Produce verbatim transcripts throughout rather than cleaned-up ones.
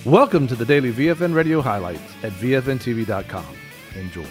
Welcome to the daily V F N Radio highlights at V F N T V dot com. Enjoy.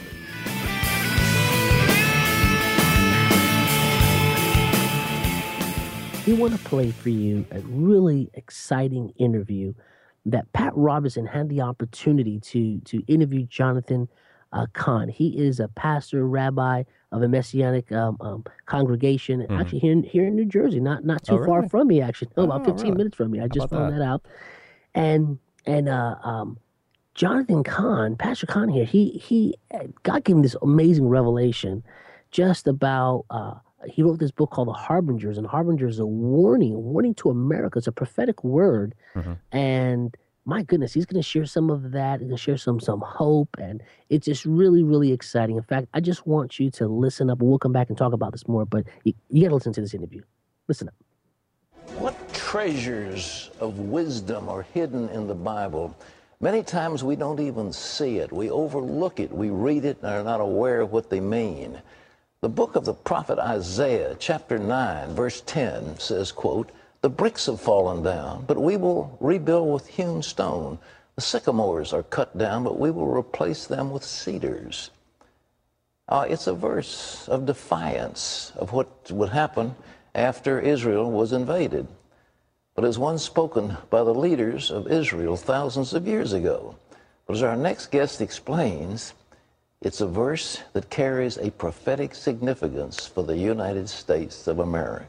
We want to play for you a really exciting interview that Pat Robertson had the opportunity to to interview Jonathan uh, Cahn. He is a pastor, rabbi of a Messianic um, um, congregation, mm-hmm. actually here in, here in New Jersey, not not too oh, really? far from me, actually. No, oh, about fifteen really? minutes from me. I just found that? that out. And and uh, um, Jonathan Cahn, Pastor Cahn here, he he God gave him this amazing revelation just about. Uh, He wrote this book called The Harbingers, and Harbingers is a warning, a warning to America. It's a prophetic word. Mm-hmm. And my goodness, he's going to share some of that. He's going to share some some hope. And it's just really, really exciting. In fact, I just want you to listen up. We'll come back and talk about this more, but you, you got to listen to this interview. Listen up. What treasures of wisdom are hidden in the Bible? Many times we don't even see it. We overlook it. We read it and are not aware of what they mean. The book of the prophet Isaiah, chapter nine, verse ten, says, quote, "The bricks have fallen down, but we will rebuild with hewn stone. The sycamores are cut down, but we will replace them with cedars." Uh, it's a verse of defiance of what would happen after Israel was invaded. But it's one spoken by the leaders of Israel thousands of years ago. But as our next guest explains, it's a verse that carries a prophetic significance for the United States of America.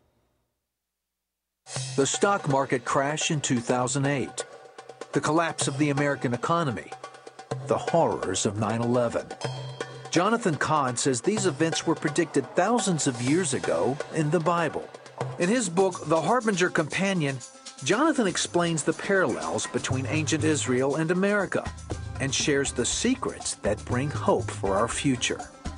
The stock market crash in two thousand eight, the collapse of the American economy, the horrors of nine eleven. Jonathan Cahn says these events were predicted thousands of years ago in the Bible. In his book, The Harbinger Companion, Jonathan explains the parallels between ancient Israel and America, and shares the secrets that bring hope for our future.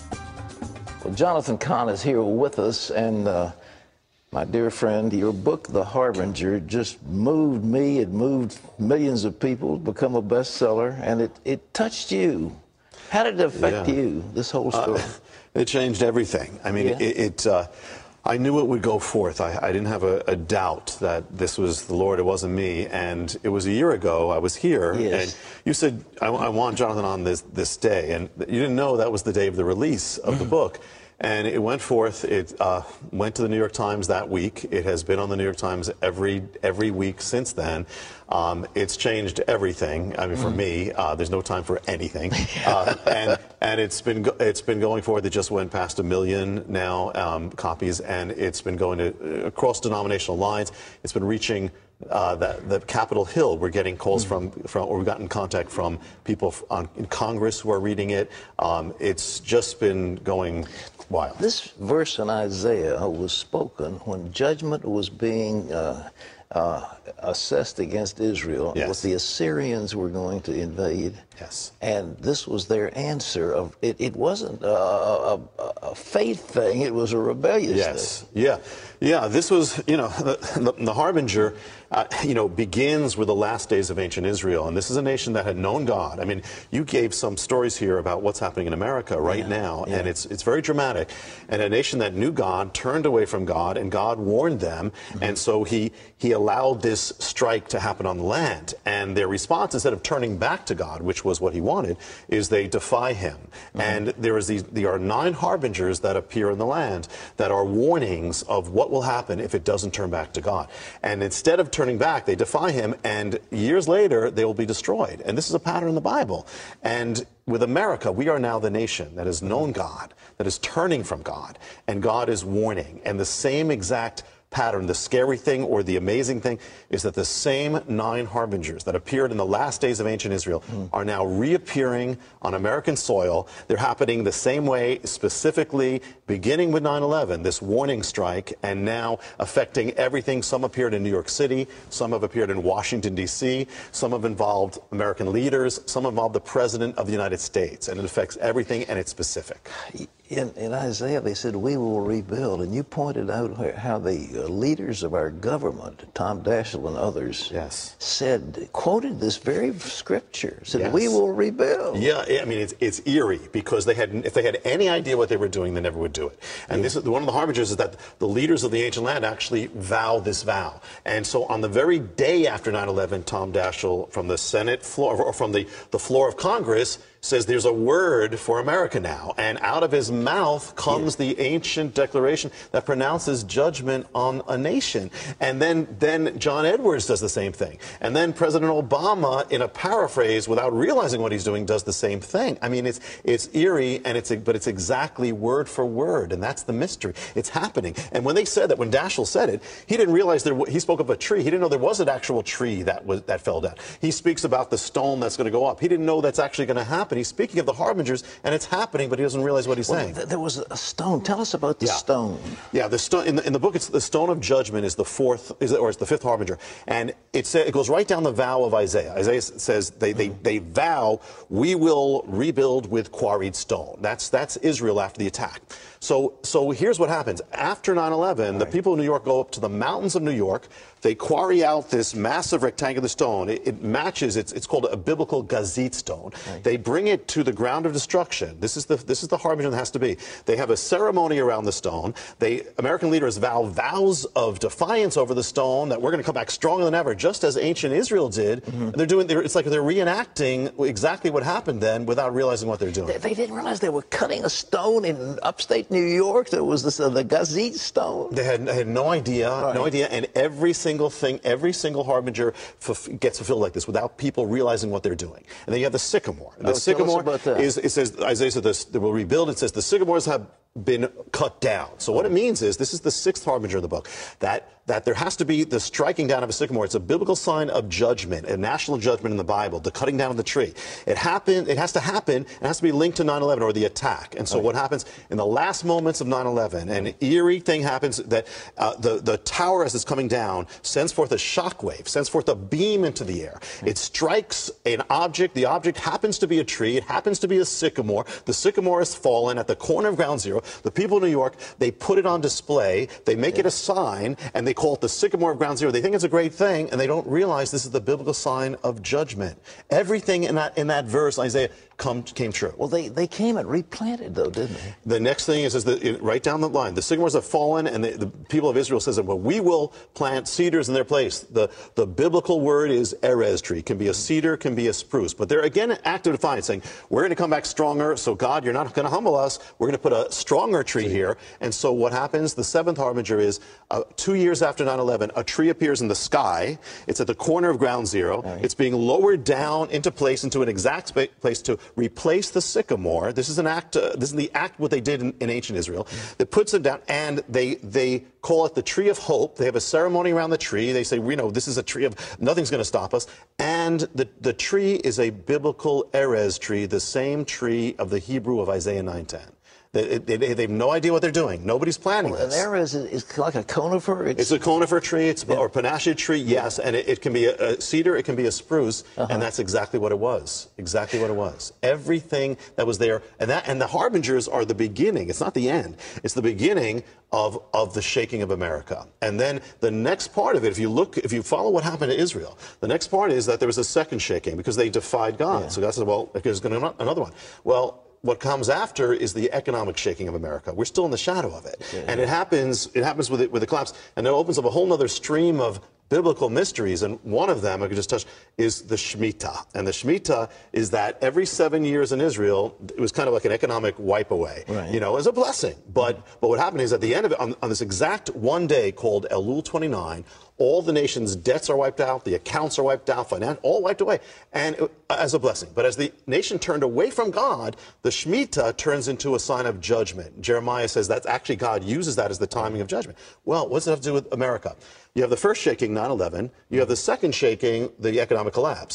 Well, Jonathan Cahn is here with us, and uh, my dear friend, your book, The Harbinger, just moved me. It moved millions of people to become a bestseller, and it, it touched you. How did it affect yeah. you, this whole story? Uh, it changed everything. I mean, yeah. it... it uh, I knew it would go forth. I, I didn't have a, a doubt that this was the Lord, it wasn't me. And it was a year ago, I was here, yes. and you said, I, I want Jonathan on this, this day. And you didn't know that was the day of the release of the book. And it went forth. It uh, went to the New York Times that week. It has been on the New York Times every every week since then. Um, it's changed everything. I mean, for mm. me, uh, there's no time for anything. Uh, and and it's been go it's been going forward. It just went past a million now um, copies, and it's been going to across denominational lines. It's been reaching. Uh, that the Capitol Hill, we're getting calls mm-hmm. from, from, or we've gotten contact from people on, in Congress who are reading it. Um, it's just been going wild. This verse in Isaiah was spoken when judgment was being uh, uh, assessed against Israel. Yes. What the Assyrians were going to invade. Yes. And this was their answer. Of it, it wasn't a, a, a faith thing. It was a rebellious yes. thing. Yeah. Yeah. This was, you know, the, the, the Harbinger, uh, you know, begins with the last days of ancient Israel. And this is a nation that had known God. I mean, you gave some stories here about what's happening in America right yeah. now. Yeah. And it's, it's very dramatic. And a nation that knew God turned away from God, and God warned them. Mm-hmm. And so he, he allowed this strike to happen on the land. And their response, instead of turning back to God, which was what he wanted, is they defy him. Mm-hmm. And there is these, there are nine harbingers that appear in the land that are warnings of what will happen if it doesn't turn back to God. And instead of turning back, they defy him, and years later, they will be destroyed. And this is a pattern in the Bible. And with America, we are now the nation that has known God, that is turning from God, and God is warning. And the same exact pattern, the scary thing or the amazing thing, is that the same nine harbingers that appeared in the last days of ancient Israel mm. are now reappearing on American soil. They're happening the same way, specifically beginning with nine eleven, this warning strike, and now affecting everything. Some appeared in New York City, some have appeared in Washington, D C, some have involved American leaders, some involved the President of the United States, and it affects everything, and it's specific. In, in Isaiah, they said, we will rebuild. And you pointed out how the uh, leaders of our government, Tom Daschle and others, yes. said, quoted this very scripture, said, yes. we will rebuild. Yeah, I mean, it's, it's eerie because they had, if they had any idea what they were doing, they never would do it. And yeah. this is one of the harbingers is that the leaders of the ancient land actually vow this vow. And so on the very day after nine eleven, Tom Daschle from the Senate floor, or from the, the floor of Congress, says there's a word for America now. And out of his mouth comes yeah. the ancient declaration that pronounces judgment on a nation. And then, then John Edwards does the same thing. And then President Obama, in a paraphrase, without realizing what he's doing, does the same thing. I mean, it's, it's eerie, and it's, but it's exactly word for word. And that's the mystery. It's happening. And when they said that, when Daschle said it, he didn't realize there, he spoke of a tree. He didn't know there was an actual tree that, was, that fell down. He speaks about the stone that's going to go up. He didn't know that's actually going to happen. He's speaking of the harbingers, and it's happening, but he doesn't realize what he's well, saying. Th there was a stone. Tell us about the yeah. stone. Yeah, the stone in the, in the book. It's the stone of judgment is the fourth, is it, or it's the fifth harbinger, and it it goes right down the vow of Isaiah. Isaiah says they they they vow we will rebuild with quarried stone. That's that's Israel after the attack. So so here's what happens after nine eleven. The people of New York go up to the mountains of New York. They quarry out this massive rectangular stone. It, it matches. It's it's called a biblical gazit stone. Right. They bring it to the ground of destruction. This is the this is the harbinger that has to be. They have a ceremony around the stone. They American leaders vow vows of defiance over the stone that we're going to come back stronger than ever, just as ancient Israel did. Mm-hmm. And they're doing. They're, it's like they're reenacting exactly what happened then, without realizing what they're doing. They, they didn't realize they were cutting a stone in upstate New York. That was this, uh, the gazit stone. They had, they had no idea, right. no idea, and every single thing, every single harbinger gets fulfilled like this without people realizing what they're doing. And then you have the sycamore. The oh, sycamore is, it says, Isaiah said this, they will rebuild. It says the sycamores have been cut down. So what it means is, this is the sixth harbinger of the book, that that there has to be the striking down of a sycamore. It's a biblical sign of judgment, a national judgment in the Bible, the cutting down of the tree. It happened, it has to happen, it has to be linked to nine eleven, or the attack. And so okay. what happens in the last moments of nine eleven, an eerie thing happens that uh, the, the tower, as it's coming down, sends forth a shockwave, sends forth a beam into the air. It strikes an object. The object happens to be a tree. It happens to be a sycamore. The sycamore has fallen at the corner of Ground Zero. The people of New York, they put it on display. They make yeah. it a sign, and they call it the sycamore of Ground Zero. They think it's a great thing, and they don't realize this is the biblical sign of judgment. Everything in that in that verse, Isaiah, come, came true. Well, they, they came and replanted, though, didn't they? The next thing is, is that it, right down the line, the sycamores have fallen, and the, the people of Israel says, well, we will plant cedars in their place. The, the biblical word is erez tree. It can be a cedar, can be a spruce. But they're, again, an act of defiance, saying, we're going to come back stronger, so God, you're not going to humble us. We're going to put a stronger tree here. And so what happens, the seventh harbinger is, uh, two years after nine eleven, a tree appears in the sky. It's at the corner of Ground Zero. Right. It's being lowered down into place, into an exact place to replace the sycamore. This is an act, uh, this is the act what they did in, in ancient Israel, that puts it down, and they, they call it the tree of hope. They have a ceremony around the tree. They say, you know, this is a tree of, nothing's going to stop us. And the, the tree is a biblical erez tree, the same tree of the Hebrew of Isaiah nine ten. They, they, they have no idea what they're doing. Nobody's planning well, this. An erez is, is like a conifer? It's, it's a conifer tree, it's, yeah. or panache tree, yes, and it, it can be a, a cedar, it can be a spruce, uh-huh. and that's exactly what it was. Exactly what it was. Everything that was there, and that, and the harbingers are the beginning. It's not the end. It's the beginning of of the shaking of America. And then the next part of it, if you look, if you follow what happened to Israel, the next part is that there was a second shaking because they defied God. Yeah. So God said, well, there's going to be another one. Well, what comes after is the economic shaking of America. We're still in the shadow of it. Yeah. And it happens, it happens with, it, with the collapse. And it opens up a whole other stream of biblical mysteries. And one of them, I could just touch, is the Shemitah. And the Shemitah is that every seven years in Israel, it was kind of like an economic wipe away. Right. You know, as a blessing. But, but what happened is at the end of it, on, on this exact one day called Elul twenty-nine, all the nation's debts are wiped out, the accounts are wiped out, finance, all wiped away, and it, as a blessing. But as the nation turned away from God, the Shemitah turns into a sign of judgment. Jeremiah says that's actually God uses that as the timing of judgment. Well, what's it have to do with America? You have the first shaking, nine eleven. You have the second shaking, the economic collapse.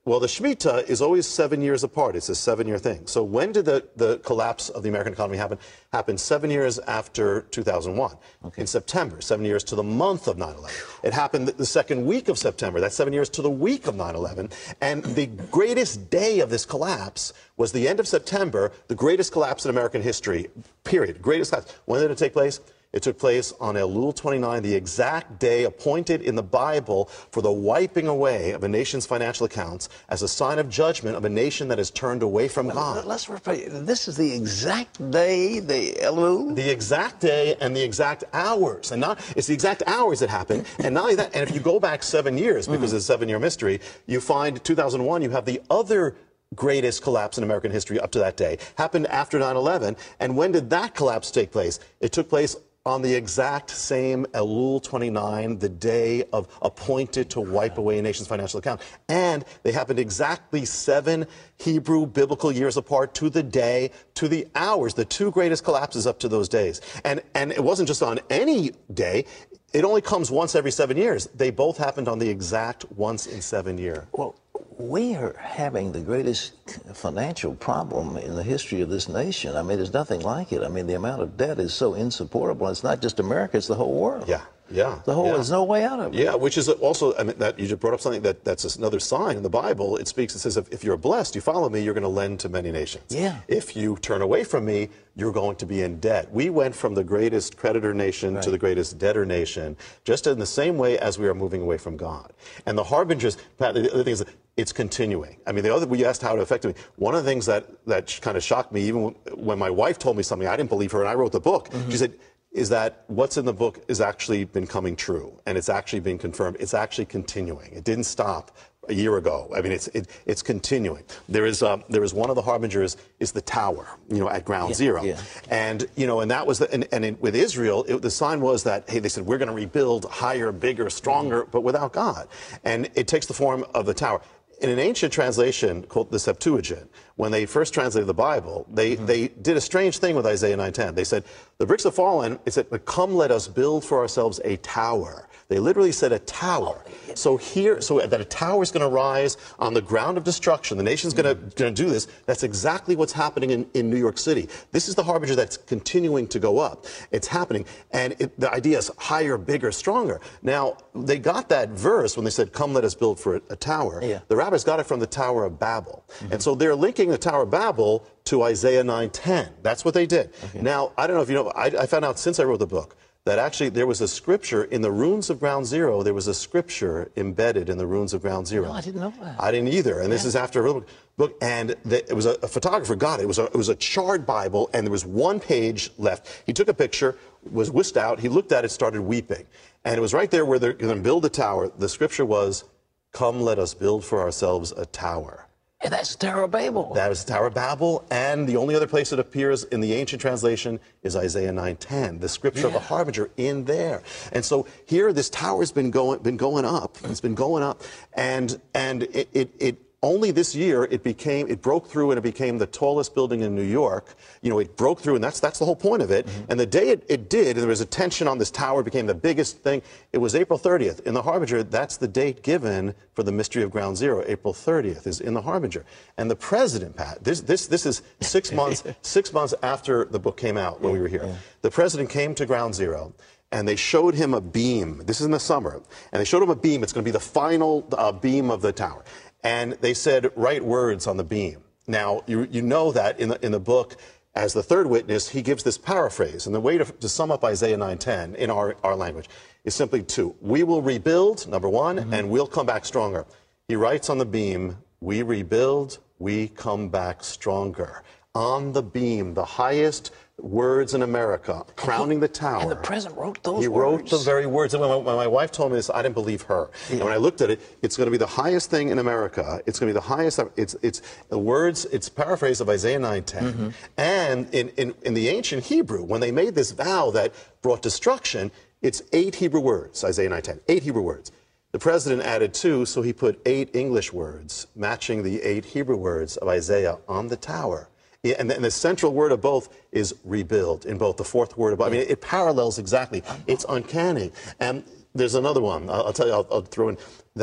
Well, the Shemitah is always seven years apart. It's a seven-year thing. So when did the, the collapse of the American economy happen? Happened seven years after two thousand one, okay. In September, seven years to the month of nine eleven. It happened the second week of September. That's seven years to the week of nine eleven. And the greatest day of this collapse was the end of September, the greatest collapse in American history, period. Greatest collapse. When did it take place? It took place on Elul twenty-nine, the exact day appointed in the Bible for the wiping away of a nation's financial accounts as a sign of judgment of a nation that has turned away from well, God. Let's repeat. This is the exact day, the Elul? The exact day and the exact hours. And not, it's the exact hours that happened. And not only that, and if you go back seven years, because mm-hmm. it's a seven-year mystery, you find two thousand one, you have the other greatest collapse in American history up to that day. Happened after nine eleven. And when did that collapse take place? It took place on the exact same Elul twenty-nine, the day of appointed to wipe away a nation's financial account. And they happened exactly seven Hebrew biblical years apart to the day, to the hours, the two greatest collapses up to those days. And, and it wasn't just on any day. It only comes once every seven years. They both happened on the exact once in seven year. Well, we are having the greatest financial problem in the history of this nation. I mean, there's nothing like it. I mean, the amount of debt is so insupportable. It's not just America, it's the whole world. Yeah. Yeah, the whole yeah. there's no way out of it. Yeah, which is also, I mean, that you just brought up something that that's another sign in the Bible. It speaks, it says, if, if you're blessed, you follow me, you're going to lend to many nations. Yeah. If you turn away from me, you're going to be in debt. We went from the greatest creditor nation right. to the greatest debtor nation, just in the same way as we are moving away from God. And the harbingers, Pat, the other thing is, it's continuing. I mean, the other, we asked how it affected me. One of the things that, that kind of shocked me, even when, when my wife told me something, I didn't believe her, and I wrote the book. Mm-hmm. She said, is that what's in the book is actually been coming true, and it's actually been confirmed. It's actually continuing. It didn't stop a year ago. I mean, it's it, it's continuing. There is um, there is one of the harbingers is the tower, you know, at Ground yeah, Zero, yeah. and you know, and that was the, and, and in, with Israel, it, the sign was that hey, they said we're going to rebuild higher, bigger, stronger, mm-hmm. but without God, and it takes the form of the tower. In an ancient translation called the Septuagint, when they first translated the Bible, they, mm-hmm. they did a strange thing with Isaiah nine ten. They said, the bricks have fallen. It said, but come let us build for ourselves a tower. They literally said a tower. So here, so that a tower is going to rise on the ground of destruction. The nation's going mm-hmm. to do this. That's exactly what's happening in, in New York City. This is the harbinger that's continuing to go up. It's happening. And it, the idea is higher, bigger, stronger. Now, they got that verse when they said, come let us build for a, a tower. Yeah. The rabbis got it from the Tower of Babel. Mm-hmm. And so they're linking the Tower of Babel to Isaiah nine ten. That's what they did. Okay. Now, I don't know if you know, I, I found out since I wrote the book that actually there was a scripture in the ruins of Ground Zero. There was a scripture embedded in the ruins of Ground Zero. No, I didn't know that. I didn't either. And yeah. this is after a real book. And the, it was a, a photographer got it. It was a, it was a charred Bible, and there was one page left. He took a picture, was whisked out. He looked at it, started weeping. And it was right there where they're going to build a tower. The scripture was, come let us build for ourselves a tower. And that's the Tower of Babel. That is the Tower of Babel, and the only other place it appears in the ancient translation is Isaiah nine ten, the scripture yeah. of the harbinger in there. And so here, this tower's been going, been going up. It's been going up, and and it, it, it only this year it became, it broke through and it became the tallest building in New York. You know, it broke through, and that's that's the whole point of it. Mm-hmm. And the day it, it did, and there was a tension on this tower, it became the biggest thing. It was April thirtieth. In the Harbinger, that's the date given for the mystery of Ground Zero. April thirtieth is in the Harbinger. And the president, Pat, this this this is six months six months after the book came out when yeah, we were here. Yeah. The president came to Ground Zero, and they showed him a beam. This is in the summer. And they showed him a beam. It's going to be the final uh, beam of the tower. And they said, write words on the beam. Now, you, you know that in the, in the book, as the third witness, he gives this paraphrase. And the way to, to sum up Isaiah nine ten in our, our language is simply two. We will rebuild, number one, mm-hmm. and we'll come back stronger. He writes on the beam, we rebuild, we come back stronger. On the beam, the highest words in America, crowning the tower. And the president wrote those he words. He wrote the very words. And when my, when my wife told me this, I didn't believe her. Yeah. And when I looked at it, it's going to be the highest thing in America. It's going to be the highest. It's it's the words. It's paraphrase of Isaiah nine ten. Mm-hmm. And in, in in the ancient Hebrew, when they made this vow that brought destruction, it's eight Hebrew words. Isaiah nine ten. Eight Hebrew words. The president added two, so he put eight English words, matching the eight Hebrew words of Isaiah on the tower. Yeah, and, the, and the central word of both is rebuild in both the fourth word of both. I mean, it, it parallels exactly. It's uncanny. And there's another one. I'll, I'll tell you, I'll, I'll throw in that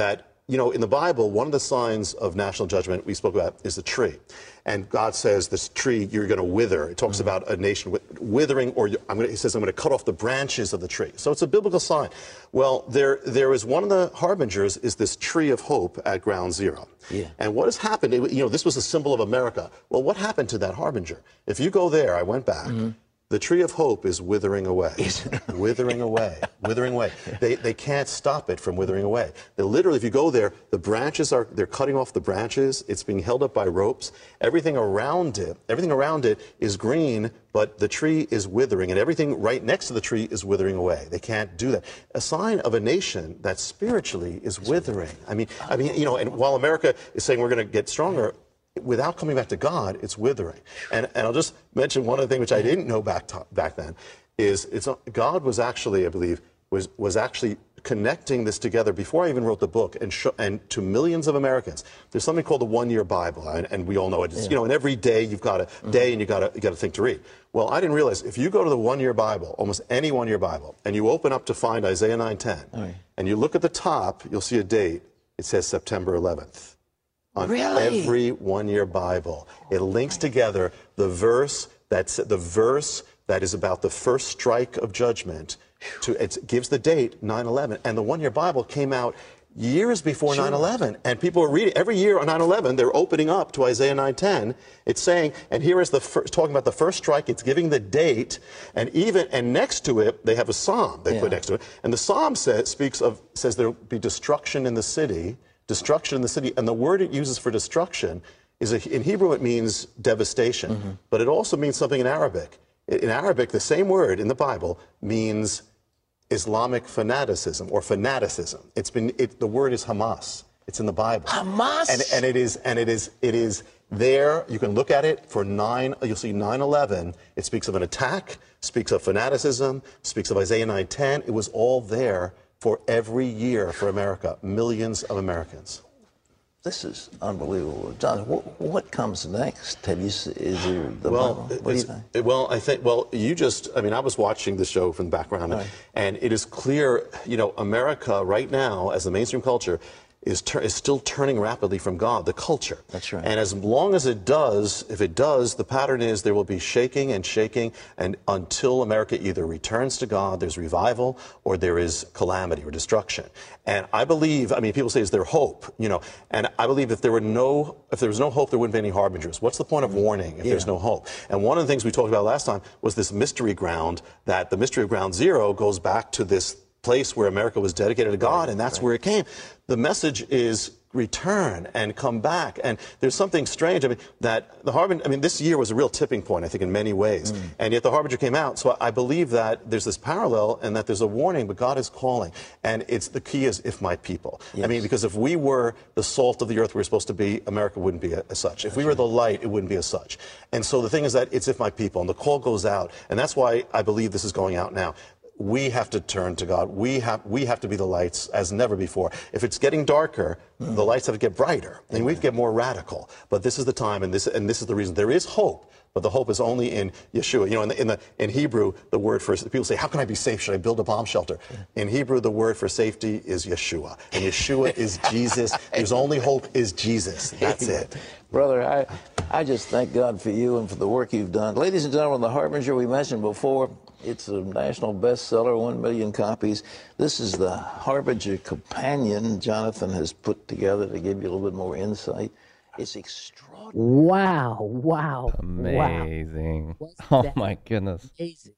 you know, in the Bible, one of the signs of national judgment we spoke about is the tree. And God says this tree, you're going to wither. It talks mm-hmm. about a nation with withering, or I'm going to, he says, I'm going to cut off the branches of the tree. So it's a biblical sign. Well, there, there is one of the harbingers is this tree of hope at Ground Zero. Yeah. And what has happened, it, you know, this was a symbol of America. Well, what happened to that harbinger? If you go there, I went back. Mm-hmm. The tree of hope is withering away, withering away, withering away. They, they can't stop it from withering away. They literally, if you go there, the branches are, they're cutting off the branches. It's being held up by ropes. Everything around it, everything around it is green, but the tree is withering, and everything right next to the tree is withering away. They can't do that. A sign of a nation that spiritually is withering. I mean, I mean, you know, and while America is saying we're going to get stronger, without coming back to God, it's withering. And, and I'll just mention one other thing which I didn't know back to, back then, is it's God was actually, I believe, was was actually connecting this together before I even wrote the book, and sh and to millions of Americans. There's something called the one-year Bible, and, and we all know it. It's, yeah. You know, and every day you've got a mm-hmm. day, and you got a you got a thing to read. Well, I didn't realize if you go to the one-year Bible, almost any one-year Bible, and you open up to find Isaiah nine ten, oh, yeah. and you look at the top, you'll see a date. It says September eleventh. On really? every one-year Bible, it links together the verse that's the verse that is about the first strike of judgment. To it gives the date nine eleven, and the one-year Bible came out years before nine eleven, and people are reading every year on nine eleven. They're opening up to Isaiah nine ten. It's saying, and here is the first, talking about the first strike. It's giving the date, and even and next to it they have a psalm they yeah. put next to it, and the psalm says speaks of says there will be destruction in the city. Destruction in the city, and the word it uses for destruction is a, in Hebrew it means devastation, mm-hmm. but it also means something in Arabic. In Arabic, the same word in the Bible means Islamic fanaticism or fanaticism. It's been it, the word is Hamas. It's in the Bible. Hamas, and, and it is and it is it is there. You can look at it for nine. You'll see nine eleven. It speaks of an attack. Speaks of fanaticism. Speaks of Isaiah nine ten. It was all there. For every year for America, millions of Americans. This is unbelievable, John. What, what comes next? Have you? Is there the well? Bible? What do you think? It, well, I think. Well, you just. I mean, I was watching the show from the background, right. and it is clear. You know, America right now, as the mainstream culture, is is still turning rapidly from God, the culture. That's right. And as long as it does, if it does, the pattern is there will be shaking and shaking, and until America either returns to God, there's revival, or there is calamity or destruction. And I believe, I mean, people say, is there hope? You know, and I believe if there were no, if there was no hope, there wouldn't be any harbingers. What's the point of warning if yeah. there's no hope? And one of the things we talked about last time was this mystery ground, that the mystery of Ground Zero goes back to this place where America was dedicated to God, and that's right. where it came. The message is return and come back. And there's something strange. I mean, that the Harbinger, I mean, this year was a real tipping point, I think, in many ways. Mm. And yet the Harbinger came out. So I believe that there's this parallel and that there's a warning, but God is calling. And it's the key is if my people. Yes. I mean, because if we were the salt of the earth we were supposed to be, America wouldn't be a, as such. If we were the light, it wouldn't be as such. And so the thing is that it's if my people. And the call goes out. And that's why I believe this is going out now. We have to turn to God. We have we have to be the lights as never before. If it's getting darker, mm. the lights have to get brighter, and we have to get more radical. But this is the time, and this and this is the reason. There is hope, but the hope is only in Yeshua. You know, in the, in the in Hebrew, the word for people say, "How can I be safe? Should I build a bomb shelter?" In Hebrew, the word for safety is Yeshua, and Yeshua is Jesus. There's only hope is Jesus. That's it, brother. I I just thank God for you and for the work you've done, ladies and gentlemen. The Harbinger we mentioned before. It's a national bestseller, one million copies. This is the Harbinger Companion Jonathan has put together to give you a little bit more insight. It's extraordinary. Wow, wow, amazing. Wow. Oh, my goodness. Amazing.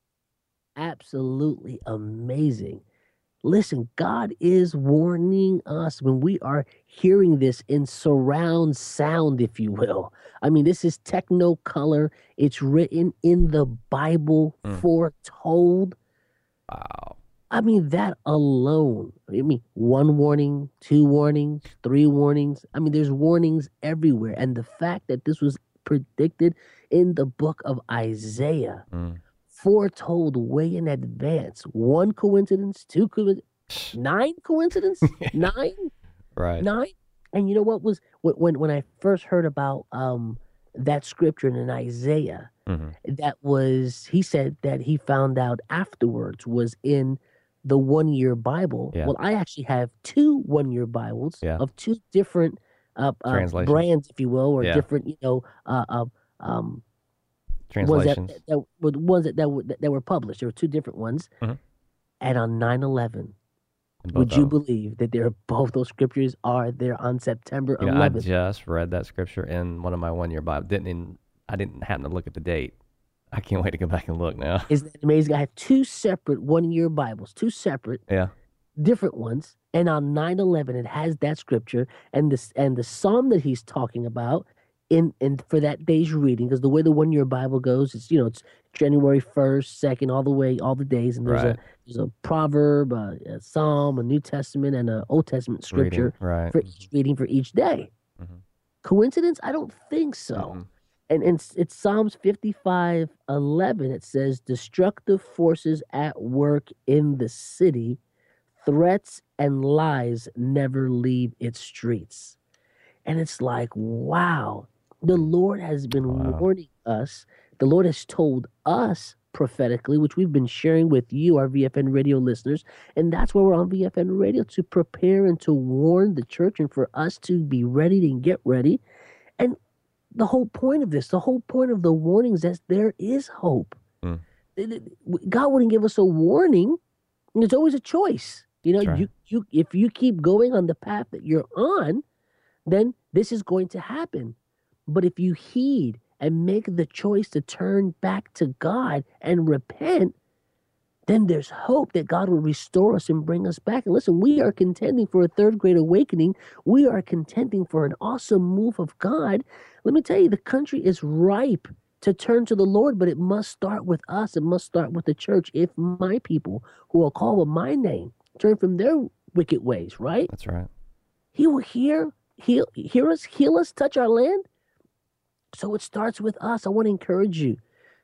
Absolutely amazing. Listen, God is warning us when we are hearing this in surround sound, if you will. I mean, this is Technicolor. It's written in the Bible, mm. foretold. Wow. I mean, that alone. I mean, one warning, two warnings, three warnings. I mean, there's warnings everywhere. And the fact that this was predicted in the book of Isaiah, mm. foretold way in advance. One coincidence, two coincidence, nine coincidence, nine, right, nine. And you know what was when when I first heard about um that scripture in Isaiah, mm-hmm. that was he said that he found out afterwards was in the one year Bible. Yeah. Well, I actually have two one year Bibles Yeah. of two different uh, uh, Translations. brands, if you will, or Yeah. different, you know, uh, uh, um, Translations. ones that, that were the ones that, that, were, that, that were published. There were two different ones. Mhm. And on nine eleven, Both would of you them. believe that there are both those scriptures are there on September You know, I eleventh? just read that scripture in one of my one year Bible. Didn't even, I didn't happen to look at the date. I can't wait to go back and look now. Isn't that amazing? I have two separate one year Bibles, two separate Yeah. different ones. And on nine eleven, it has that scripture and this and the psalm that he's talking about in, in for that day's reading, because the way the one year Bible goes, it's you know, it's January first, second, all the way, all the days, and there's Right. a there's a proverb, a, a psalm, a New Testament, and an Old Testament scripture Reading, right. for each reading for each day. Mhm. Coincidence? I don't think so. Mhm. And, and it's, it's Psalms fifty-five eleven. It says, destructive forces at work in the city, threats and lies never leave its streets. And it's like, wow, the Lord has been Wow. warning us. The Lord has told us prophetically, which we've been sharing with you, our V F N radio listeners. And that's why we're on V F N radio, to prepare and to warn the church and for us to be ready and get ready. And the whole point of this, the whole point of the warnings is there is hope. Mm. God wouldn't give us a warning. There's always a choice. You know, That's right. you, you if you keep going on the path that you're on, then this is going to happen. But if you heed and make the choice to turn back to God and repent, then there's hope that God will restore us and bring us back. And listen, we are contending for a third great awakening. We are contending for an awesome move of God. Let me tell you, the country is ripe to turn to the Lord, but it must start with us. It must start with the church. If my people who are called by my name turn from their wicked ways, right? That's right. He will hear, heal, hear us, heal us, touch our land. So it starts with us. I want to encourage you.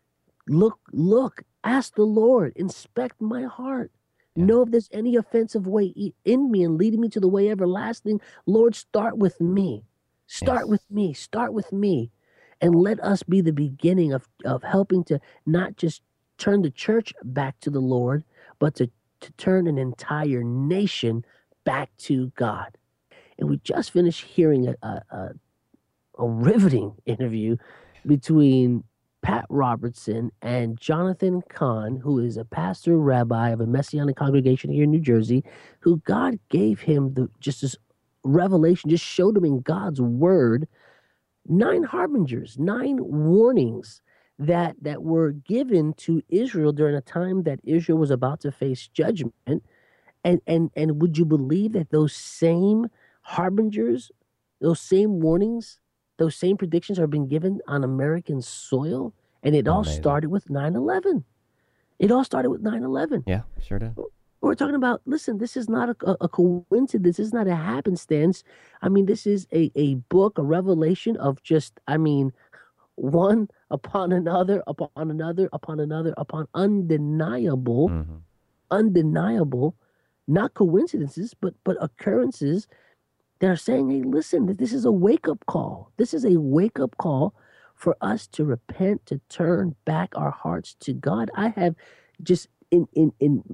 Look, look, ask the Lord, inspect my heart. Yeah. Know if there's any offensive way i- in me and leading me to the way everlasting. Lord, start with me. Start Yes. with me. Start with me. And let us be the beginning of, of helping to not just turn the church back to the Lord, but to, to turn an entire nation back to God. And we just finished hearing a, a, a, a riveting interview between Pat Robertson and Jonathan Cahn, who is a pastor rabbi of a Messianic congregation here in New Jersey, who God gave him the just this revelation, just showed him in God's word nine harbingers, nine warnings that that were given to Israel during a time that Israel was about to face judgment. And and and would you believe that those same harbingers, those same warnings, those same predictions are being given on American soil? And it all Amazing. started with nine eleven. It all started with nine eleven. Yeah, sure did. We're talking about, listen, this is not a, a, a coincidence. This is not a happenstance. I mean, this is a, a book, a revelation of just, I mean, one upon another, upon another, upon another, upon undeniable, Mhm. undeniable, not coincidences, but but occurrences that are saying, hey, listen, that this is a wake-up call. This is a wake-up call for us to repent, to turn back our hearts to God. I have just in in in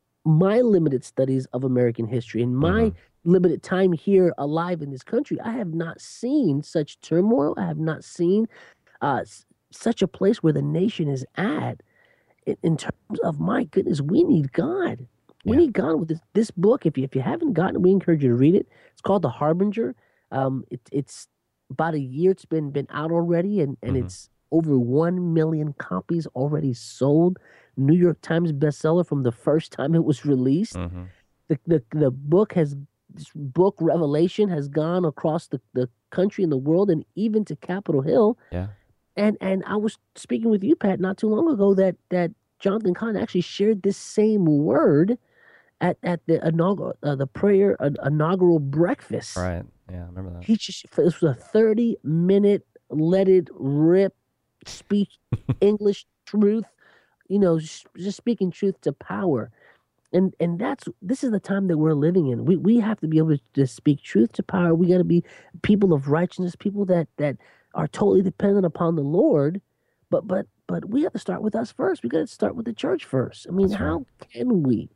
my limited studies of American history, in my Mhm. limited time here alive in this country, I have not seen such turmoil. I have not seen uh, s- such a place where the nation is at in, in terms of, my goodness, we need God. We Yeah. need God with this, this book. If you, if you haven't gotten it, we encourage you to read it. It's called The Harbinger. Um, it, it's about a year. It's been been out already, and, and Mhm. it's over one million copies already sold. New York Times bestseller from the first time it was released. Mhm. The the, the book has this book Revelation has gone across the, the country and the world and even to Capitol Hill. Yeah. And and I was speaking with you, Pat, not too long ago that that Jonathan Cahn actually shared this same word at at the inaugural uh, the prayer uh, inaugural breakfast. Right. Yeah, I remember that. He just this was a thirty minute let it rip, speak English truth, you know, just, just speaking truth to power. And and that's this is the time that we're living in. We we have to be able to speak truth to power. We got to be people of righteousness, people that that are totally dependent upon the Lord. But but but we have to start with us first. We got to start with the church first. I mean, That's how right. can we?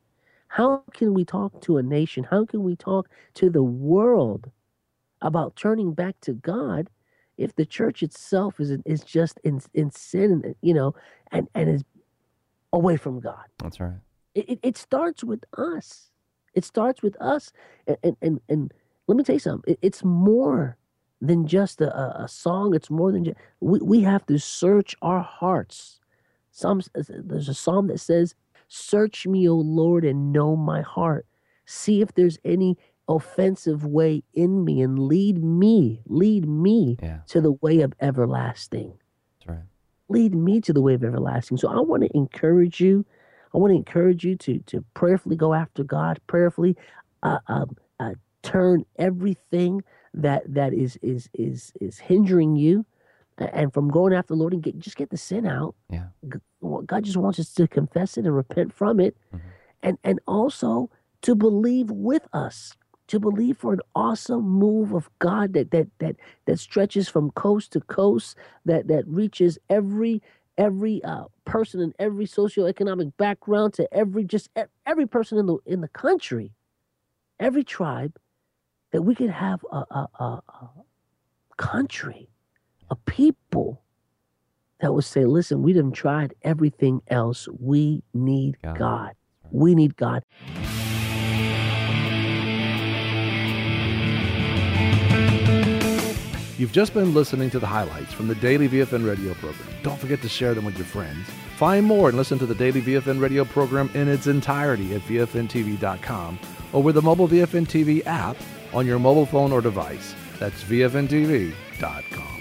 How can we talk to a nation? How can we talk to the world about turning back to God if the church itself is is just in, in sin, you know, and, and is away from God? That's right. It, it, it starts with us. It starts with us. And, and, and, and let me tell you something. It, it's more than just a, a song. It's more than just, we, we have to search our hearts. Some, there's a psalm that says, search me, O Lord, and know my heart. See if there's any offensive way in me, and lead me, lead me Yeah. to the way of everlasting. That's right. Lead me to the way of everlasting. So I want to encourage you. I want to encourage you to to prayerfully go after God, prayerfully uh, um, uh, turn everything that that is is is is hindering you, and from going after the Lord, and get, just get the sin out. Yeah. God just wants us to confess it and repent from it, mm-hmm. and and also to believe with us, to believe for an awesome move of God that that that that stretches from coast to coast, that that reaches every every uh, person in every socioeconomic background, to every just every person in the in the country, every tribe, that we could have a a, a, a country, a people that would say, listen, we done tried everything else. We need God. God. We need God. You've just been listening to the highlights from the Daily V F N radio program. Don't forget to share them with your friends. Find more and listen to the Daily V F N radio program in its entirety at V F N T V dot com or with the mobile V F N T V app on your mobile phone or device. That's V F N T V dot com.